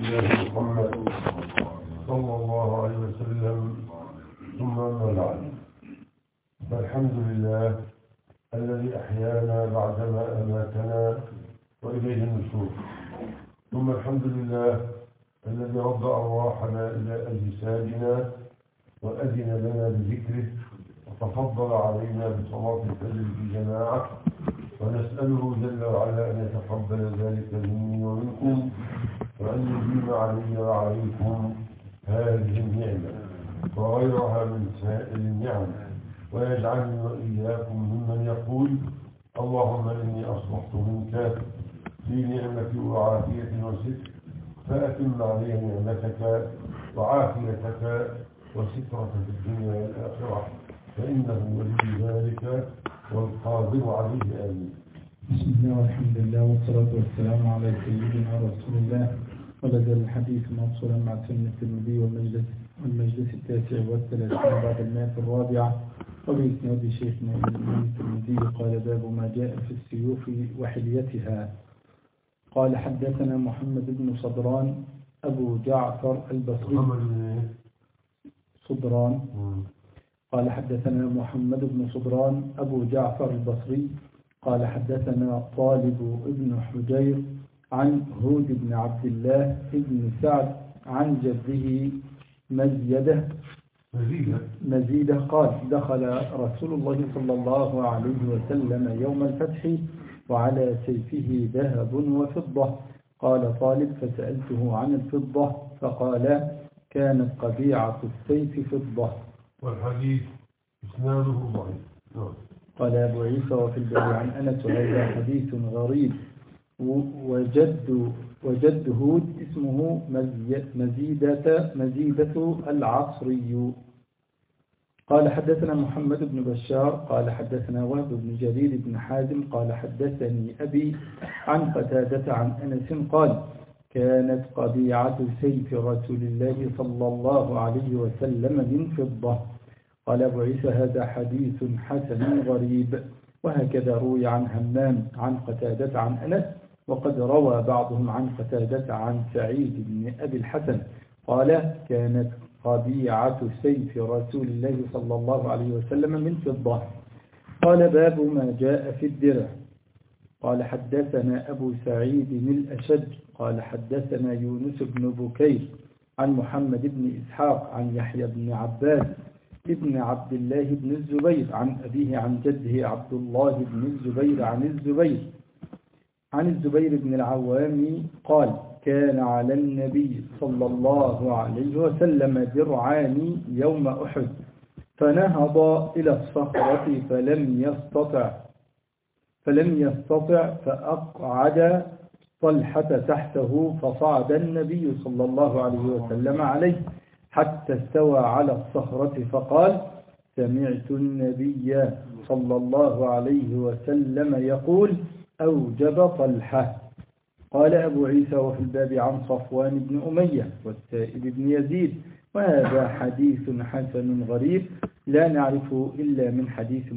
الله محمد صلى الله عليه وسلم. ثم أما بعد، فالحمد لله الذي أحيانا بعدما أماتنا وإليه النشور. ثم الحمد لله الذي رد أرواحنا إلى أجسادنا وأذن لنا بذكره وتفضل علينا بصلاة الفجر في جماعة، ونسأله جل وعلا أن يتقبل ذلك مني ومنكم، وأن يديم علي وعليكم هذه النعمة وغيرها من سائر النعم، ويجعلني وإياكم ممن يقول اللهم إني أصبحت منك في نعمة وعافية وستر، فأتم علي نعمتك وعافيتك وسترك في الدنيا والآخرة، فإنه ولي ذلك والقادر عليه. آمين. بسم الله والحمد لله والصلاة والسلام على سيدنا رسول الله. ولدى الحديث موصولا مع سنة الترمذي والمجلس 39 بعد 104 وبإسناد شيخنا الإمام الترمذي قال: باب ما جاء في السيوف وحليتها. قال: حدثنا محمد بن صدران أبو جعفر البصري. صدران. قال: حدثنا محمد بن صدران أبو جعفر البصري قال: حدثنا طالب ابن حجير عن هود بن عبد الله بن سعد عن جده مزيدة قال: دخل رسول الله صلى الله عليه وسلم يوم الفتح وعلى سيفه ذهب وفضة. قال طالب: فسألته عن الفضة فقال: كانت قبيعة السيف فضة. والحديث إسناده ضعيف. قال أبو عيسى: وفي الباب عن أنس: وهذا حديث غريب. وجد هود اسمه مزيدة العصري. قال: حدثنا محمد بن بشار قال: حدثنا وهب بن جرير بن حازم قال: حدثني أبي عن قتادة عن أنس قال: كانت قبيعة سيف رسول الله صلى الله عليه وسلم من فضة. قال أبو عيسى: هذا حديث حسن غريب. وهكذا روي عن همام عن قتادة عن أنس، وقد روى بعضهم عن قتادة عن سعيد بن أبي الحسن قال: كانت قبيعة سيف رسول الله صلى الله عليه وسلم من فضة. قال: باب ما جاء في الدرع. قال: حدثنا أبو سعيد الأشج قال: حدثنا يونس بن بكير عن محمد بن إسحاق عن يحيى بن عباس ابن عبد الله بن الزبير عن أبيه عن جده عبد الله بن الزبير عن الزبير بن العوام قال: كان على النبي صلى الله عليه وسلم درعان يوم أحد، فنهض إلى الصخرة فلم يستطع فأقعد طلحة تحته، فصعد النبي صلى الله عليه وسلم عليه حتى استوى على الصخرة فقال: سمعت النبي صلى الله عليه وسلم يقول: أوجب طلحة. قال أبو عيسى: وفي الباب عن صفوان بن أمية والسائب بن يزيد. وهذا حديث حسن غريب لا نعرفه إلا من حديث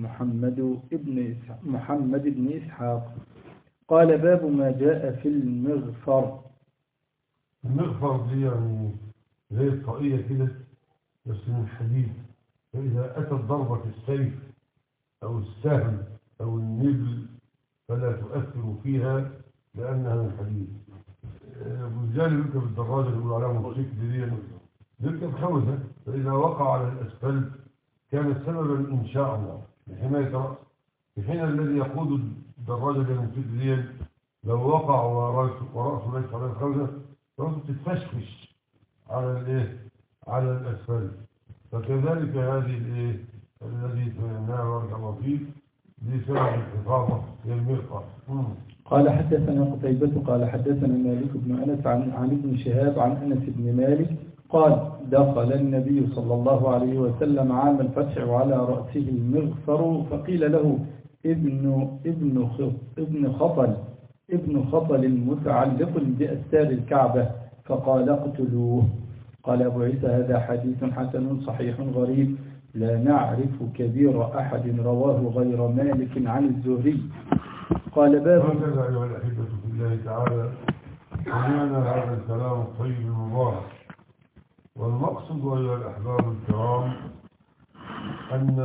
محمد بن إسحاق. قال: باب ما جاء في المغفر. المغفر دي يعني زي الطاقية كده بس من حديد، فإذا أتت ضربة السيف أو السهم أو النبل فلا تؤثر فيها لأنها من حديد. والرجال يركب الدراجة اللي يقولوا عليها موتوسيكل دي يركب خوذة، فإذا وقع على الأسفلت كان سببا إن شاء الله لحماية رأسه، في حين الذي يقود الدراجة الموتوسيكل دي لو وقع ورأسه ليس على الخوذة رأسه تتفشفش على الأسفلت. فكذلك هذه الذي فهمناه ورجع الله فيه دي سبب الحفاظة للمرقى. قال: حدثنا قتيبة قال: حدثنا مالك بن أنس عن ابن شهاب عن أنس بن مالك قال: دخل النبي صلى الله عليه وسلم عام الفتح وعلى رأسه المغفر، فقيل له: ابن خطل متعلق بأستار الكعبة، فقال: اقتلوه. قال أبو عيسى: هذا حديث حسن صحيح غريب لا نعرف كبير أحد رواه غير مالك عن الزهري. قال: باب هكذا أيها الأحبة في الله تعالى سمعنا هذا الكلام الطيب المبارك. والمقصد أيها الأحباب الكرام أن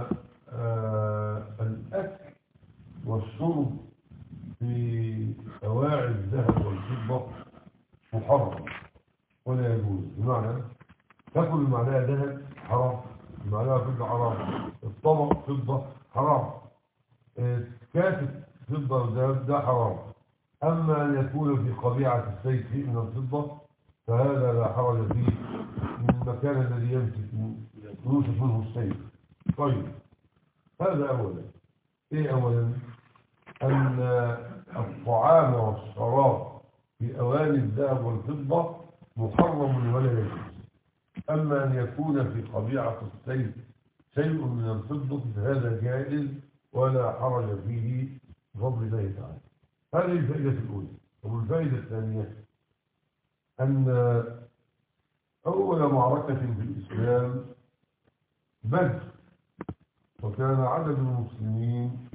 الأكل والشرب في أواعي الذهب والفضة محرم ولا يجوز. بمعنى تاكل المعلقة ذهب حرام، المعلقة فضة حرام، الطبق فضة حرام، كاسة فضة وذهب ده حرام. أما أن يكون في قبيعة السيف شيء من الفضة فهذا لا حرج فيه من المكان الذي يوسف منه السيف. طيب هذا أولا. إيه أولا؟ أن الطعام والشراب في أواني الذهب والفضة محرم ولا يجوز. أما أن يكون في قبيعة السيف شيء من الفضة فهذا جائز ولا حرج فيه بفضل الله تعالى. هذه الفائدة الأولى. والفائدة الثانية أن أول معركة في الإسلام بدر، وكان عدد المسلمين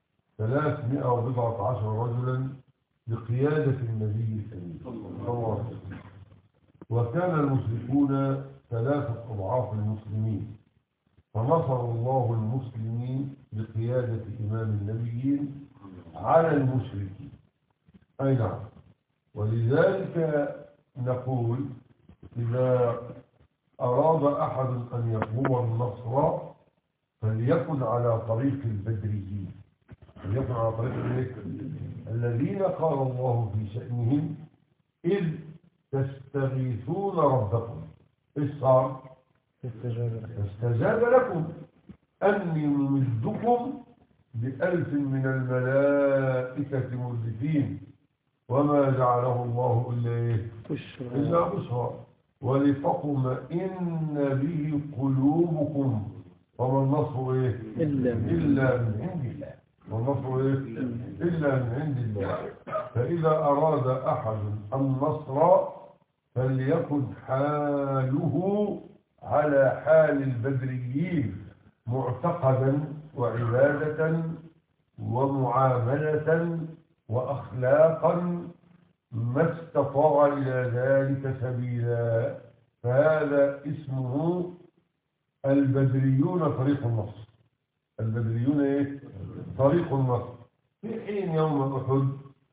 319 رجلا بقيادة النبي الأمين صلى الله عليه وسلم، وكان المشركون 3 أضعاف المسلمين، فنصر الله المسلمين بقيادة إمام النبيين على المشركين. أي نعم. ولذلك نقول إذا أراد أحد أن يطلب النصر فليكن على طريق البدريين، فليكن على طريق الذين قال الله في شأنهم إذ تستغيثون ربكم إذ صار استجاب لكم أني ممدكم ب1000 من الملائكة مردفين وما جعله الله إلا بشرى ولتطمئن به قلوبكم وما النصر إلا من عند الله، والنصر إلا من عند الله. فإذا أراد أحد النصر فليكن حاله على حال البدريين معتقدا وعبادة ومعاملة وأخلاقا ما استطاع إلى ذلك سبيلا. فهذا اسمه البدريون طريق النصر. البدريون طريق النصر. في حين يوم أحد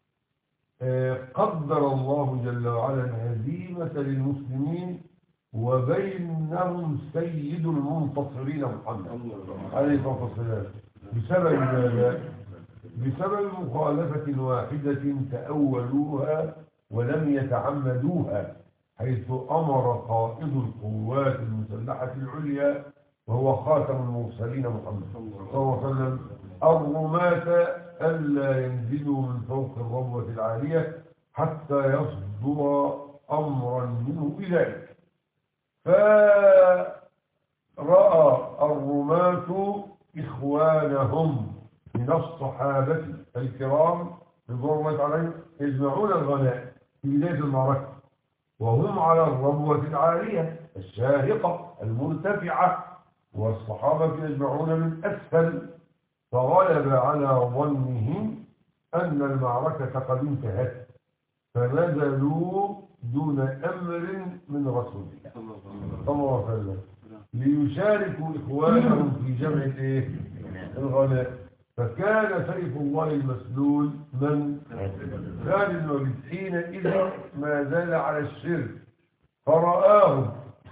قدر الله جل وعلا الهزيمة للمسلمين وبينهم سيد المنتصرين محمد عليه الصلاة والسلام. بسبب ماذا؟ بسبب مخالفة واحدة تأولوها ولم يتعمدوها، حيث أمر قائد القوات المسلحة العليا وهو خاتم المرسلين محمد صلى الله عليه وسلم الرماة ألا ينزلوا من فوق الربوة العالية حتى يصدر أمرا منه بذلك. فرأى الرماة إخوانهم من الصحابة الكرام رضوان الله عليهم يجمعون الغنائم في بداية المعركة وهم على الربوة العالية الشاهقة المرتفعة والصحابة يجمعون من أسفل، فغلب على ظنهم أن المعركة قد انتهت فنزلوا دون أمر من رسول الله صلى الله عليه وسلم ليشاركوا إخوانهم في جمع الغنائم. فكان سيف الله المسلول من خالد بن الوليد حينئذ ما زال على الشرك، فرآهم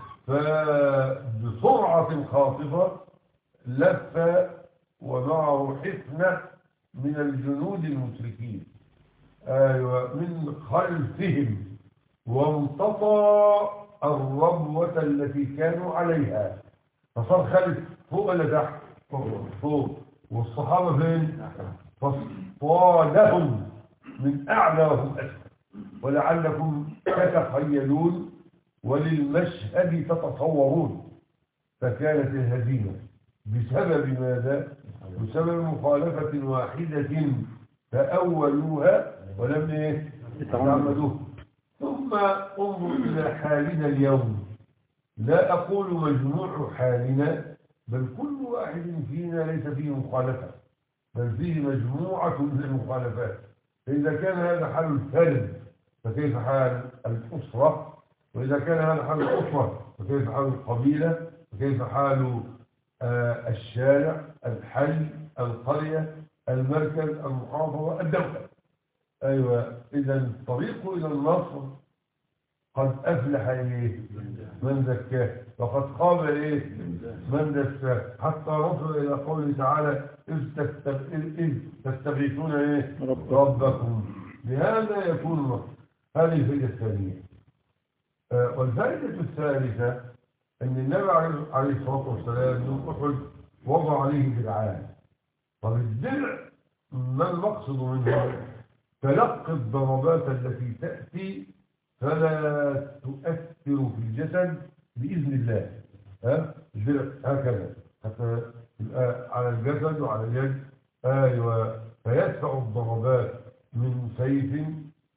فبسرعة خاطفة لف ومعه حفنة من الجنود المشركين من خلفهم وامتطى الربوة التي كانوا عليها، فصار خالد فوق ولا تحت؟ فوق. والصحابة فين؟ فاصطادهم من أعلى وهم أسفل. ولعلكم تتخيلون وللمشهد تتصورون. فكانت الهزيمة بسبب ماذا؟ بسبب مخالفة واحدة تأولوها ولم يتعمدوها. ثم انظر إلى حالنا اليوم. لا أقول مجموع حالنا، بل كل واحد فينا ليس فيه مخالفة، بل فيه مجموعة من المخالفات. فإذا كان هذا حال الفرد فكيف حال الأسرة؟ وإذا كان هذا حال الأسرة فكيف حال القبيلة؟ وكيف حال الشارع، الحي، القرية، المركز، المحافظة، الدولة؟ أيوة، إذا الطريق إلى النصر قد أفلح إيه؟ من زكاه، وقد خاب إيه؟ من دساه، حتى وصل إلى قوله تعالى إذ تستغيثون إيه؟ ربكم. بهذا يكون النصر. هذه الفائدة الثانية. والفائدة الثالثة أن النبي عليه الصلاة والسلام يوم أحد وضع عليه درعان. طب الدرع ما المقصد منه؟ تلقي الضربات التي تأتي فلا تؤثر في الجسد بإذن الله. الدرع هكذا حتى على الجسد وعلى اليد. أيوة، فيدفع الضربات من سيف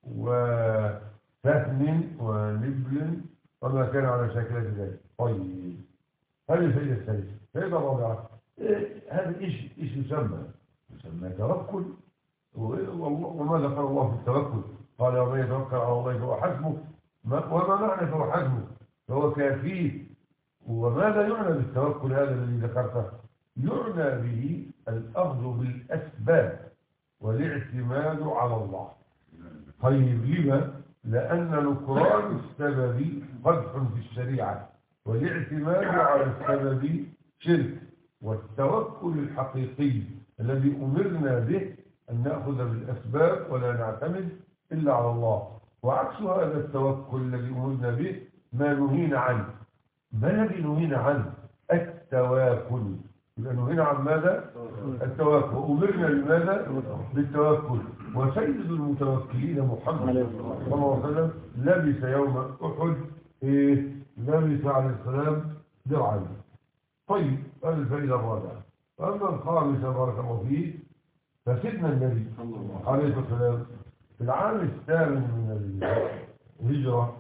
وسهم ونبل وما كان على شكل ذلك. طيب، هذه الفائدة الثالثة. الفائدة الرابعة، هذا إيش يسمى توكل. وماذا قال الله في التوكل؟ قال ومن يتوكل على الله فهو حسبه. وما معنى فهو حسبه؟ فهو كافيه. وماذا يعنى بالتوكل هذا الذي ذكرته؟ يعنى به الأخذ بالأسباب والاعتماد على الله. طيب، لما؟ لأن نكران السبب قدح في الشريعة، والاعتماد على السبب شرك. والتوكل الحقيقي الذي أمرنا به أن نأخذ بالأسباب ولا نعتمد إلا على الله. وعكس هذا التوكل الذي أمرنا به ما نهينا عنه. ما الذي نهينا عنه؟ التواكل. يبقى نهينا عن ماذا؟ التوكل. وأمرنا بماذا؟ بالتوكل. وسيد المتوكلين محمد صلى الله عليه وسلم لبس يوم أحد لبس عليه السلام درعا. طيب، هذه الفائدة الرابعة. وأما الخامسة بارك الله فيه، فسيدنا النبي عليه الصلاة والسلام في العام الثامن من الهجرة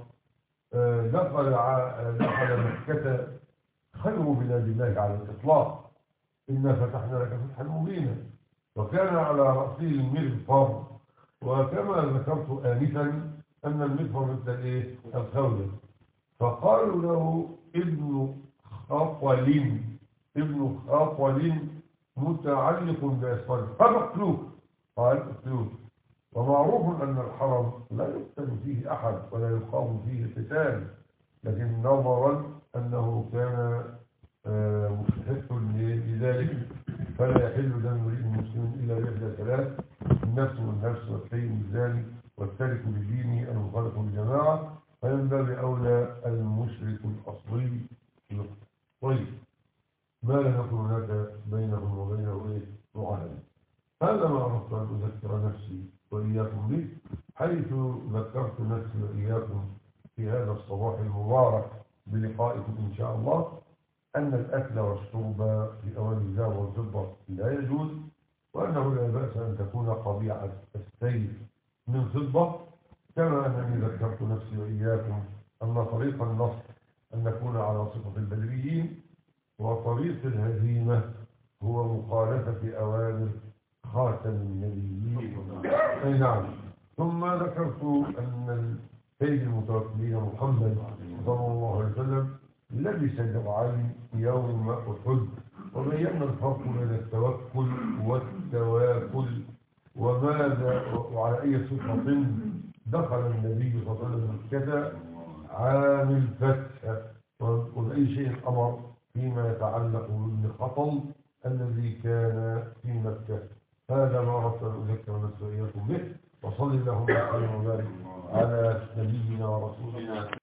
دخل مكة خير بلاد الله على الإطلاق. إنا فتحنا لك فتحا مبينا. وكان على رأسه المغفر. وكما ذكرت آنفا أن المغفر مثل الخولة. فقالوا له ابن خاطل متعلق بأسفاره فاقتلوه. قال اقتلوه. ومعروف أن الحرم لا يقتل فيه أحد ولا يقام فيه قتال، لكن نظرا أنه كان مستحق لذلك فلا يحل دم امرئ مسلم إلا بإحدى ثلاث: النفس والنفس والسيد الزاني والتارك لدينه المخالف للجماعة. فمن باب أولى المشرك الأصلي. طيب، ما لا يكون هناك بينهم وبينه معاهدة. هذا ما أردت أن أذكر نفسي وإياكم به، حيث ذكرت نفسي وإياكم في هذا الصباح المبارك بلقائكم إن شاء الله أن الأكل والشرب في أواني الذهب والفضة لا يجوز، وأنه لا بأس أن تكون قبيعة السيف من فضة. كما أنني ذكرت نفسي وإياكم أن طريق النصر أن نكون على صفة البدريين، وطريق الهزيمة هو مخالفة أوامر خاتم النبيين. أي نعم. ثم ذكرت أن سيد المتوكلين محمد صلى الله عليه وسلم لبس درعين يوم أحد، وبينا الفرق بين التوكل والتواكل وعلى أي صفة دخل النبي صلى الله عليه وسلم مكة عام الفتح، وبأي شيء أمر فيما يتعلق بالخطل الذي كان في مكة. هذا ما أردت أن أذكر نفسي وإياكم به. وصلي اللهم وسلم وبارك على نبينا ورسولنا